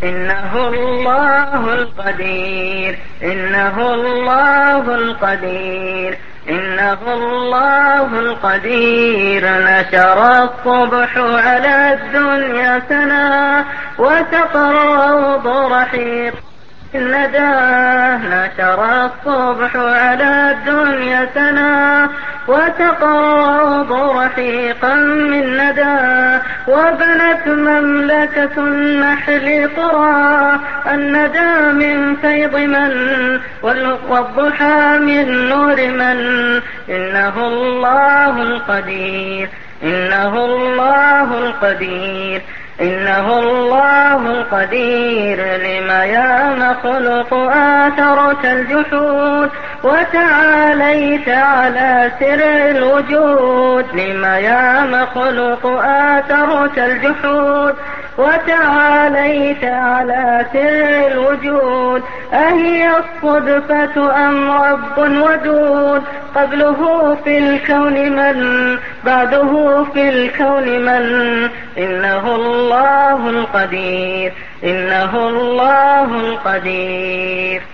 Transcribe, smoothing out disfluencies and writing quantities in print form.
إنه الله القدير، إنه الله القدير، إنه الله القدير. نشر الصبح على الدنيا سنا وسقى الروض رحيق الندى. نشر الصبح على الدنيا سنا وسقى الروض رحيقا من ندى. وبنت مملكة النحل قرى الندى من فيض من والضحى من نور من. إنه الله القدير، إنه الله القدير، إنه الله القدير. لما يا مخلوق آثرت الجحود وتعاليت على سر الوجود. لما يا مخلوق آثرت الجحود وتعاليت على سر الوجود. أهي الصدفة أم رب ودود قبله في الكون من بعده في الكون من. إنه الله القدير، إنه الله القدير.